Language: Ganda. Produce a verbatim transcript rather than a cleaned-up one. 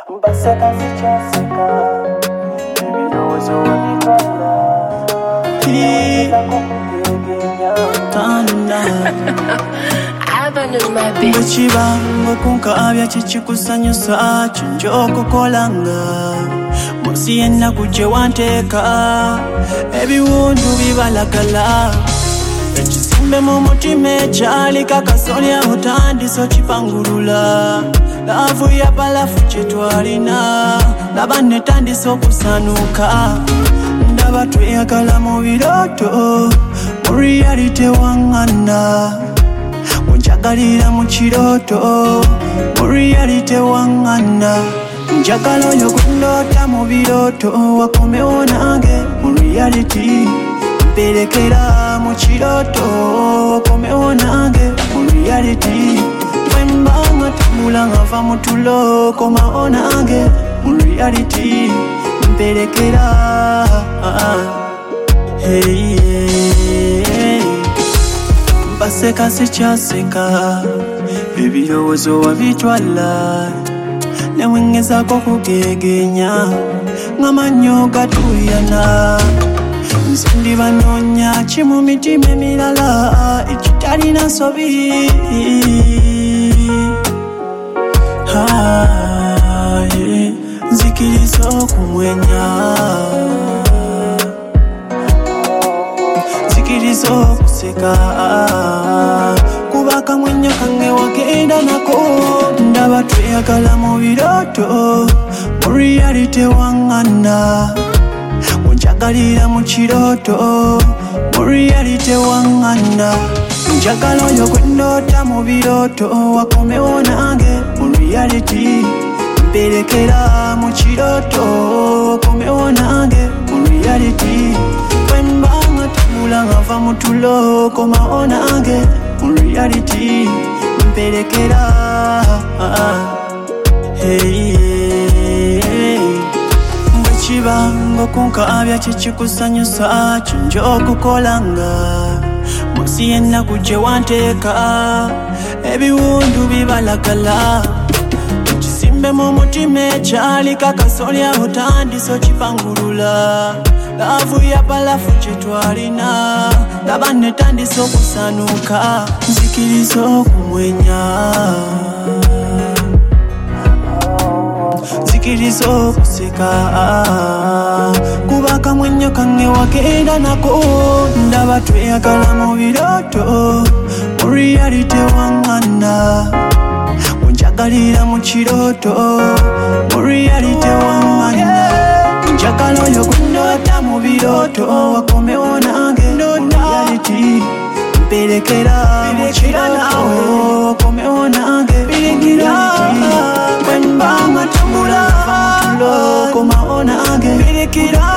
Mbaseka zichaseka ebirowoozo wabitwala bwekiba ng'okunkabya kikikusanyusa kinja okukolanga munsi y'ennaku gye wanteeka ebiwundu bibalagala ekisimbe mu mutima ekyaliko akasolya otandise okipangulula laavu ya balafu gye twalina laba netandise okusanuka ndaba tweyagala mu birooto mu reality waŋŋana onjagalira mu kirooto mu reality waŋŋana njagala oyo gundoota mu birooto wakomewo nange mu reality mperekera mu kirooto wakomewo nange mu reality wembanga tambula ngava mu tulo komawo nange mu reality mperekera hey, hey. Mbaseka sikyaseka ebirowoozo wabitwala newengezako kugegenya ng'amannyo gatuyana nze ndibanoonya ki mu mitima emirala ekitalina sobi nzikiriza okumwenya nzikiriza okuseka kuba akamwenya kange wagenda nako ndaba tweyagala mu birooto mu reality waŋŋana onjagalira mu kirooto mu reality waŋŋana njagala oyo gwe ndoota mu birooto wakomewo nange mu reality mperekera mu kirooto wakomewo nange mu reality wembanga tambula ngava mu tulo komawo nange mu reality mperekera hey, hey. Bwekiba ng'okunkabya kikikusanyusa kinja okukolanga munsi y'ennaku gye wanteeka ebiwundu bibalagala ekisimbe mu mutima ekyaliko akasolya otandise okipangulula laavu ya balafu gye twalina laba netandise okusanuka nzikiriza okumwenya nzikiriza okuseka kuba akamwenya kange wagenda nako ndaba tweyagala mu birooto mu reality waŋŋana onjagalira mu kirooto mu reality waŋŋana njagala oyo gundoota mu birooto wakomewo nange mu reality mperekera mu kirooto wakomewo nange mu reality wembanga tambula va mu tulo komawo nange mperekera